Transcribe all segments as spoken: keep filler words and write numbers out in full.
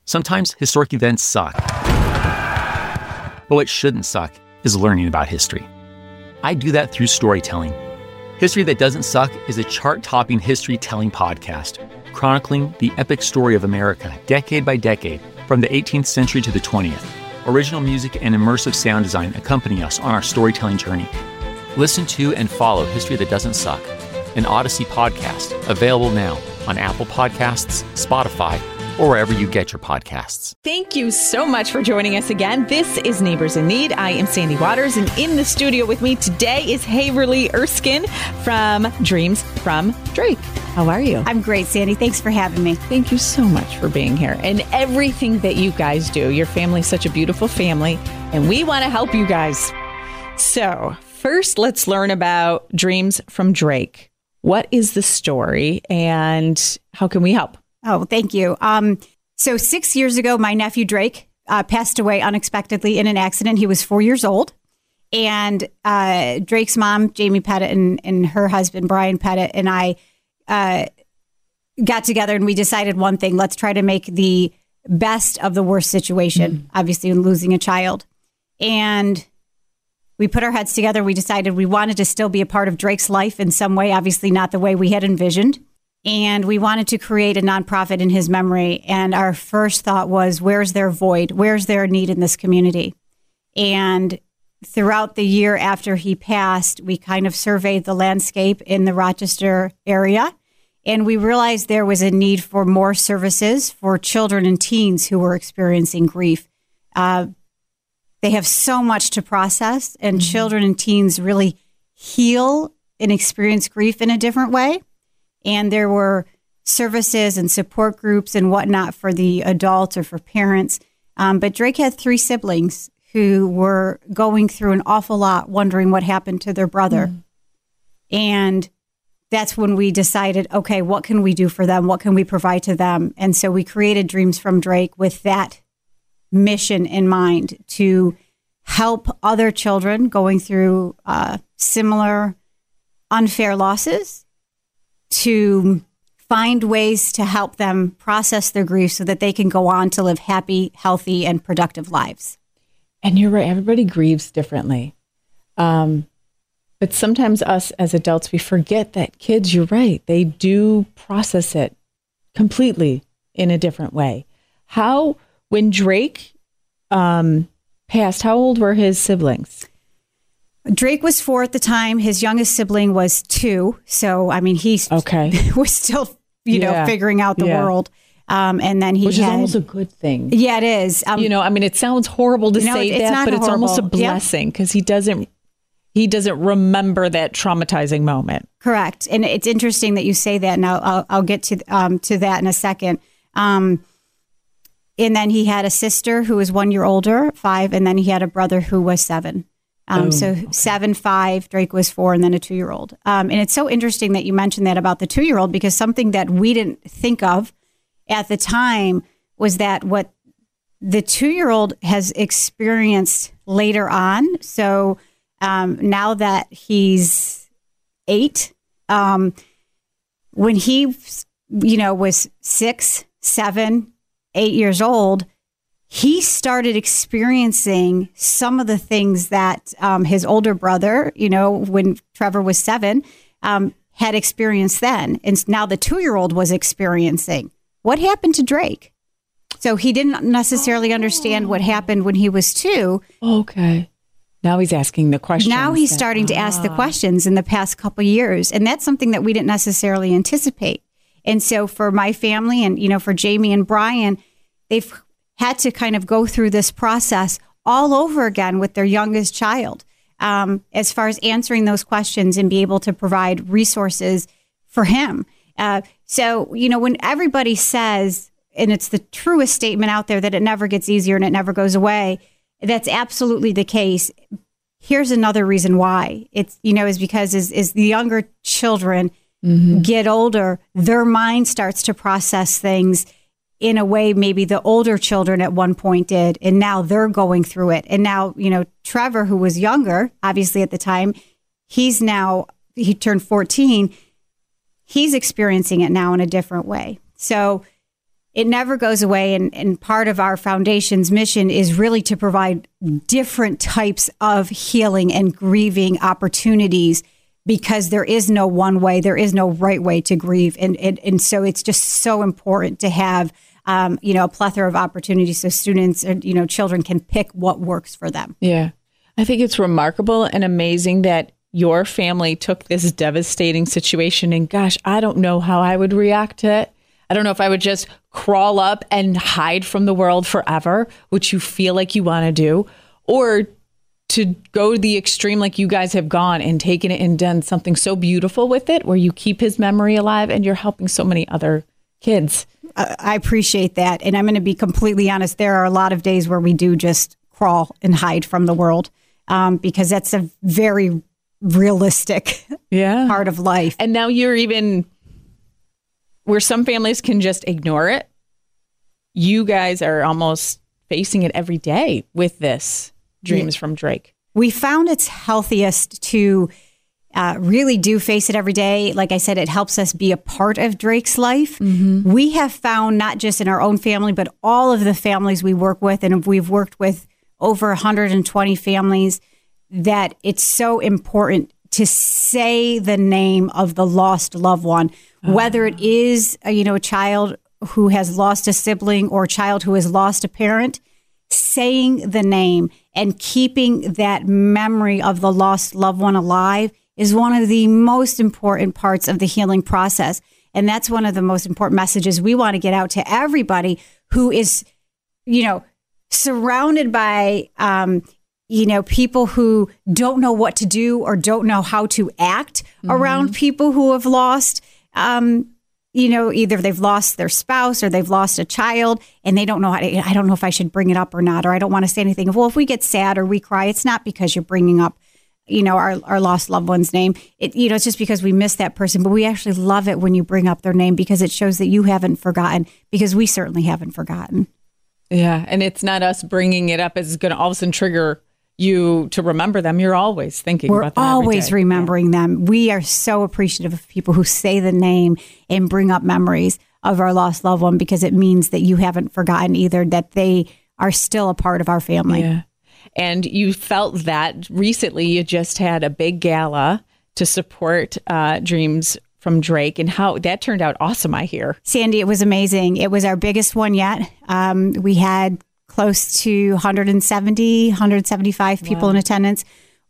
Sometimes historic events suck. But what shouldn't suck is learning about history. I do that through storytelling. History That Doesn't Suck is a chart-topping history-telling podcast, chronicling the epic story of America decade by decade, from the eighteenth century to the twentieth. Original music and immersive sound design accompany us on our storytelling journey. Listen to and follow History That Doesn't Suck, an Odyssey podcast, available now on Apple Podcasts, Spotify, or wherever you get your podcasts. Thank you so much for joining us again. This is Neighbors in Need. I am Sandy Waters, and in the studio with me today is Haverly Erskine from Dreams from Drake. How are you? I'm great, Sandy. Thanks for having me. Thank you so much for being here and everything that you guys do. Your family's such a beautiful family, and we want to help you guys. So first, let's learn about Dreams from Drake. What is the story, and how can we help? Oh, thank you. Um, so six years ago, my nephew Drake uh, passed away unexpectedly in an accident. He was four years old. And uh, Drake's mom, Jamie Pettit, and, and her husband, Brian Pettit, and I uh, got together and we decided one thing. Let's try to make the best of the worst situation, mm-hmm. obviously, in losing a child. And we put our heads together. We decided we wanted to still be a part of Drake's life in some way, obviously not the way we had envisioned. And we wanted to create a nonprofit in his memory. And our first thought was, where's their void? Where's their need in this community? And throughout the year after he passed, we kind of surveyed the landscape in the Rochester area. And we realized there was a need for more services for children and teens who were experiencing grief. Uh, they have so much to process, and mm-hmm. children and teens really heal and experience grief in a different way. And there were services and support groups and whatnot for the adults or for parents. Um, but Drake had three siblings who were going through an awful lot, wondering what happened to their brother. Mm. And that's when we decided, okay, what can we do for them? What can we provide to them? And so we created Dreams from Drake with that mission in mind, to help other children going through uh, similar unfair losses, to find ways to help them process their grief so that they can go on to live happy, healthy, and productive lives. And you're right, everybody grieves differently. Um, but sometimes us as adults, we forget that kids, you're right, they do process it completely in a different way. How, when Drake um, passed, how old were his siblings? Drake was four at the time. His youngest sibling was two. So, I mean, he okay. was still, you yeah. know, figuring out the yeah. world. Um, and then he Which had, is almost a good thing. Yeah, it is. Um, you know, I mean, it sounds horrible to no, say it's that, not but it's horrible. almost a blessing because yep. he doesn't, he doesn't remember that traumatizing moment. Correct. And it's interesting that you say that. Now I'll, I'll get to, um, to that in a second. Um, and then he had a sister who was one year older, five, and then he had a brother who was seven. Um, oh, so okay. seven, five, Drake was four, and then a two-year-old. Um, and it's so interesting that you mentioned that about the two-year-old, because something that we didn't think of at the time was that what the two-year-old has experienced later on. So um, now that he's eight, um, when he, you know, was six, seven, eight years old, he started experiencing some of the things that um, his older brother, you know, when Trevor was seven, um, had experienced then. And now the two-year-old was experiencing. What happened to Drake? So he didn't necessarily understand what happened when he was two. Okay. Now he's asking the questions. Now he's starting to ask the questions in the past couple of years. And that's something that we didn't necessarily anticipate. And so for my family and, you know, for Jamie and Brian, they've had to kind of go through this process all over again with their youngest child, um, as far as answering those questions and be able to provide resources for him. Uh, so, you know, when everybody says, and it's the truest statement out there, that it never gets easier and it never goes away, that's absolutely the case. Here's another reason why. It's, you know, is because as, as the younger children mm-hmm. get older, their mind starts to process things in a way maybe the older children at one point did, and now they're going through it. And now, you know, Trevor, who was younger, obviously at the time, he's now, he turned fourteen, he's experiencing it now in a different way. So it never goes away. And, and part of our foundation's mission is really to provide different types of healing and grieving opportunities, because there is no one way, there is no right way to grieve. And, and, and so it's just so important to have, um, you know, a plethora of opportunities so students and, you know, children can pick what works for them. Yeah. I think it's remarkable and amazing that your family took this devastating situation, and gosh, I don't know how I would react to it. I don't know if I would just crawl up and hide from the world forever, which you feel like you want to do, or to go to the extreme like you guys have gone and taken it and done something so beautiful with it, where you keep his memory alive and you're helping so many other kids. I appreciate that. And I'm going to be completely honest. There are a lot of days where we do just crawl and hide from the world, um, because that's a very realistic yeah. part of life. And now you're even... where some families can just ignore it, you guys are almost facing it every day with this Dreams yeah. from Drake. We found it's healthiest to uh, really do face it every day. Like I said, it helps us be a part of Drake's life. Mm-hmm. We have found, not just in our own family, but all of the families we work with, and we've worked with over one hundred twenty families, that it's so important to say the name of the lost loved one, whether it is, you know, a child who has lost a sibling or a child who has lost a parent. Saying the name and keeping that memory of the lost loved one alive is one of the most important parts of the healing process. And that's one of the most important messages we want to get out to everybody who is, you know, surrounded by, um, you know, people who don't know what to do or don't know how to act mm-hmm. around people who have lost, um, you know, either they've lost their spouse or they've lost a child, and they don't know how to, I don't know if I should bring it up or not, or I don't want to say anything. Well, if we get sad or we cry, it's not because you're bringing up, you know, our, our lost loved one's name. It, you know, it's just because we miss that person. But we actually love it when you bring up their name, because it shows that you haven't forgotten, because we certainly haven't forgotten. Yeah. And it's not us bringing it up is going to all of a sudden trigger you to remember them. You're always thinking We're about them. We're always every day. remembering yeah. them. We are so appreciative of people who say the name and bring up memories of our lost loved one, because it means that you haven't forgotten either, that they are still a part of our family. Yeah. And you felt that recently you just had a big gala to support uh, Dreams from Drake, and how that turned out awesome, I hear. Sandy, it was amazing. It was our biggest one yet. Um, we had close to one hundred seventy, one hundred seventy-five people wow. in attendance.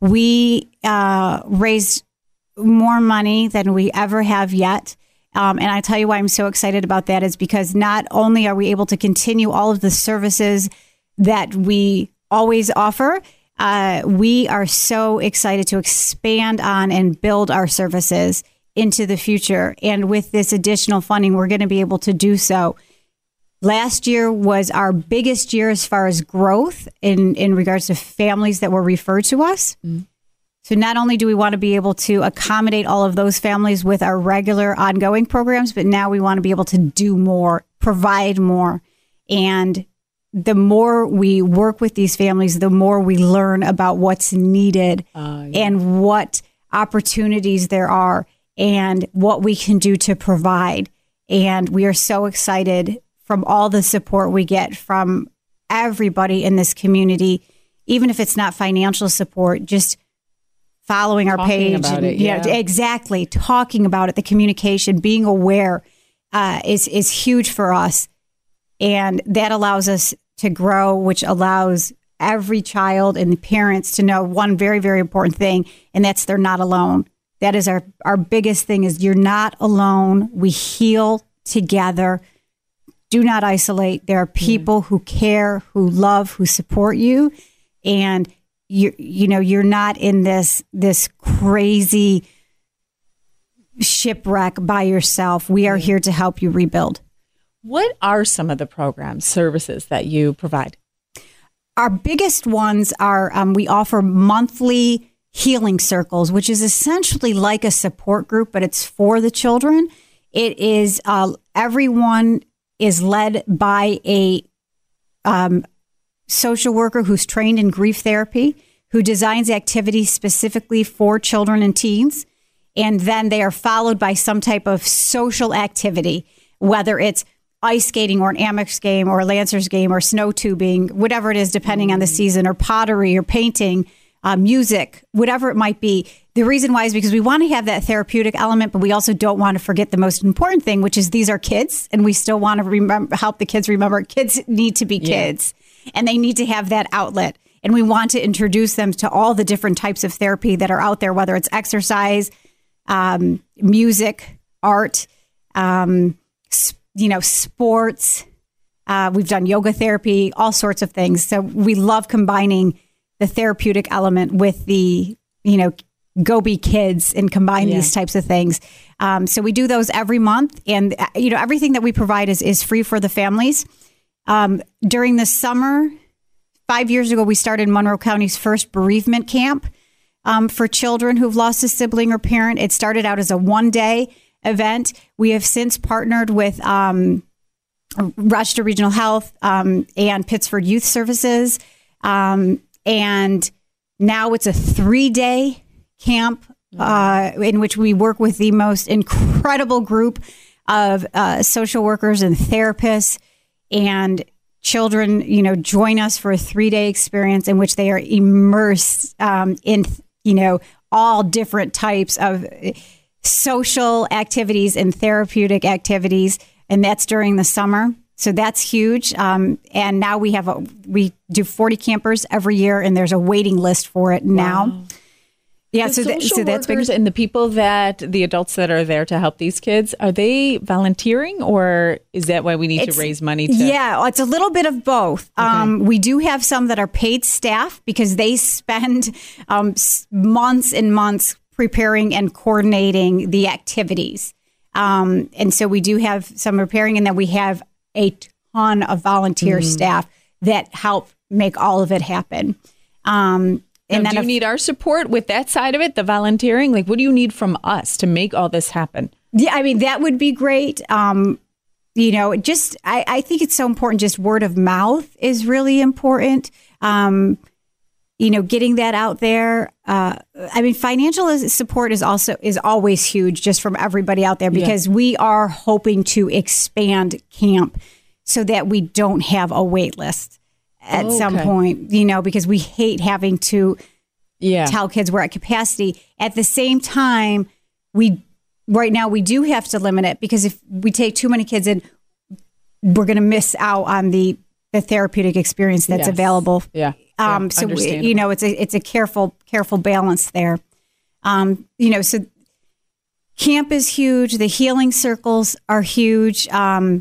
We uh, raised more money than we ever have yet. Um, and I tell you why I'm so excited about that is because not only are we able to continue all of the services that we always offer, uh, we are so excited to expand on and build our services into the future. And with this additional funding, we're going to be able to do so. Last year was our biggest year as far as growth in, in regards to families that were referred to us. Mm. So not only do we want to be able to accommodate all of those families with our regular ongoing programs, but now we want to be able to do more, provide more. And the more we work with these families, the more we learn about what's needed uh, yeah. and what opportunities there are and what we can do to provide. And we are so excited from all the support we get from everybody in this community, even if it's not financial support, just following our talking page. About and, it, yeah. You know, exactly. Talking about it, the communication, being aware uh, is, is huge for us. And that allows us to grow, which allows every child and the parents to know one very, very important thing, and that's they're not alone. That is our, our biggest thing is you're not alone. We heal together. Do not isolate. There are people who care, who love, who support you. And you you know, you're not in this this crazy shipwreck by yourself. We are here to help you rebuild. What are some of the programs, services that you provide? Our biggest ones are um, we offer monthly healing circles, which is essentially like a support group, but it's for the children. It is uh, everyone is led by a um, social worker who's trained in grief therapy, who designs activities specifically for children and teens. And then they are followed by some type of social activity, whether it's ice skating or an Amex game or a Lancers game or snow tubing, whatever it is, depending mm. on the season, or pottery or painting, uh, music, whatever it might be. The reason why is because we want to have that therapeutic element, but we also don't want to forget the most important thing, which is these are kids, and we still want to remember, help the kids remember kids need to be kids, yeah. and they need to have that outlet. And we want to introduce them to all the different types of therapy that are out there, whether it's exercise, um, music, art, um, you know, sports. Uh, we've done yoga therapy, all sorts of things. So we love combining the therapeutic element with the, you know, go be kids and combine yeah. these types of things. Um, so we do those every month. And, you know, everything that we provide is, is free for the families. Um, during the summer, five years ago, we started Monroe County's first bereavement camp um, for children who've lost a sibling or parent. It started out as a one-day event. We have since partnered with um, Rochester Regional Health um, and Pittsford Youth Services. Um, and now it's a three-day camp uh, in which we work with the most incredible group of uh, social workers and therapists, and children, you know, join us for a three-day experience in which they are immersed um, in, you know, all different types of social activities and therapeutic activities, and that's during the summer. So that's huge. Um, and now we have a, we do forty campers every year, and there's a waiting list for it now. Wow. Yeah, the so, that, so that's big. And the people that the adults that are there to help these kids, are they volunteering, or is that why we need it's, to raise money? To- yeah, it's a little bit of both. Okay. Um, we do have some that are paid staff because they spend um, months and months preparing and coordinating the activities. Um, and so we do have some preparing, and then we have a ton of volunteer mm. staff that help make all of it happen. Um, and now, then do you if, need our support with that side of it, the volunteering? Like, what do you need from us to make all this happen? Yeah, I mean, that would be great. Um, you know, just, I, I think it's so important. Just word of mouth is really important. Um, you know, getting that out there. Uh, I mean, financial support is also, is always huge just from everybody out there, because yeah. we are hoping to expand camp so that we don't have a wait list at okay. some point, you know, because we hate having to yeah. tell kids we're at capacity. At the same time, we, right now we do have to limit it, because if we take too many kids in, we're going to miss out on the, the therapeutic experience that's yes. available. Yeah. Um, yeah, so, you know, it's a, it's a careful, careful balance there. Um, you know, so camp is huge. The healing circles are huge. Um,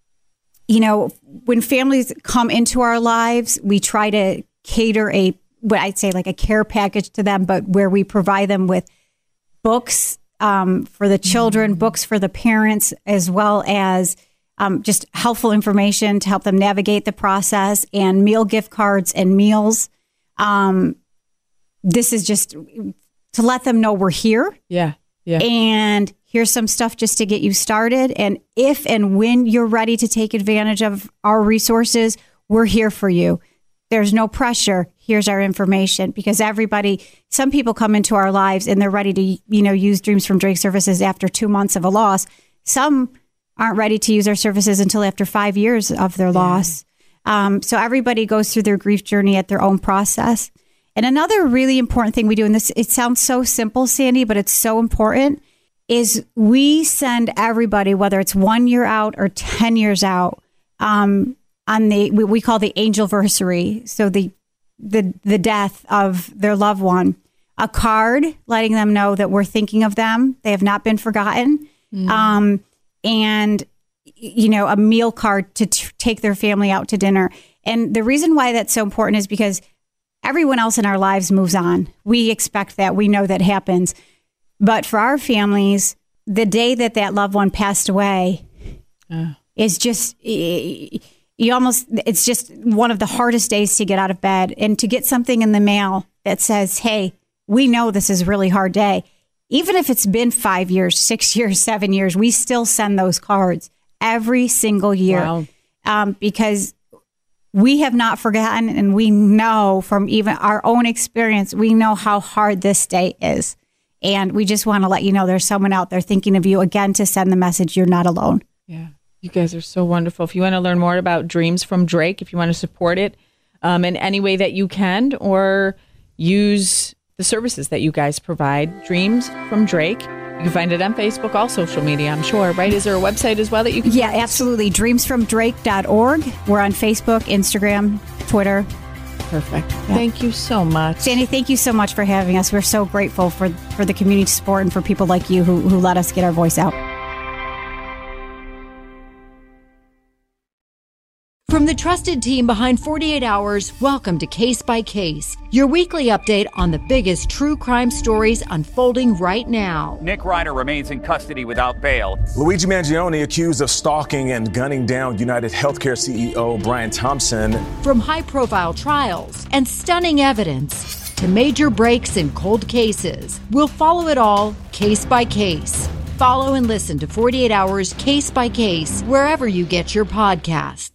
you know, when families come into our lives, we try to cater a, what I'd say like a care package to them, but where we provide them with books um, for the children, mm-hmm. books for the parents, as well as Um, just helpful information to help them navigate the process, and meal gift cards and meals. Um, this is just to let them know we're here. Yeah. Yeah. And here's some stuff just to get you started. And if and when you're ready to take advantage of our resources, we're here for you. There's no pressure. Here's our information, because everybody, some people come into our lives and they're ready to, you know, use Dreams from Drake services after two months of a loss. Some aren't ready to use our services until after five years of their loss. Yeah. Um, so everybody goes through their grief journey at their own process. And another really important thing we do, and this, it sounds so simple, Sandy, but it's so important, is we send everybody, whether it's one year out or ten years out, um, on the, we, we call the angelversary. So the, the, the death of their loved one, a card letting them know that we're thinking of them. They have not been forgotten. Mm. Um, and, you know, a meal card to t- take their family out to dinner. And the reason why that's so important is because everyone else in our lives moves on. We expect that. We know that happens. But for our families, the day that that loved one passed away uh. is just, you almost, it's just one of the hardest days to get out of bed. And to get something in the mail that says, hey, we know this is a really hard day. Even if it's been five years, six years, seven years, we still send those cards every single year. Wow. Um, because we have not forgotten, and we know from even our own experience, we know how hard this day is. And we just want to let you know there's someone out there thinking of you, again, to send the message you're not alone. Yeah. You guys are so wonderful. If you want to learn more about Dreams from Drake, if you want to support it um, in any way that you can, or use the services that you guys provide, Dreams from Drake. You can find it on Facebook, all social media, I'm sure, right? Is there a website as well that you can Yeah, find? absolutely. dreams from drake dot org. We're on Facebook, Instagram, Twitter. Perfect. Yeah. Thank you so much. Sandy, thank you so much for having us. We're so grateful for, for the community support and for people like you who, who let us get our voice out. From the trusted team behind forty-eight hours, welcome to Case by Case, your weekly update on the biggest true crime stories unfolding right now. Nick Ryder remains in custody without bail. Luigi Mangione accused of stalking and gunning down United Healthcare C E O Brian Thompson. From high-profile trials and stunning evidence to major breaks in cold cases, we'll follow it all case by case. Follow and listen to forty-eight hours Case by Case wherever you get your podcasts.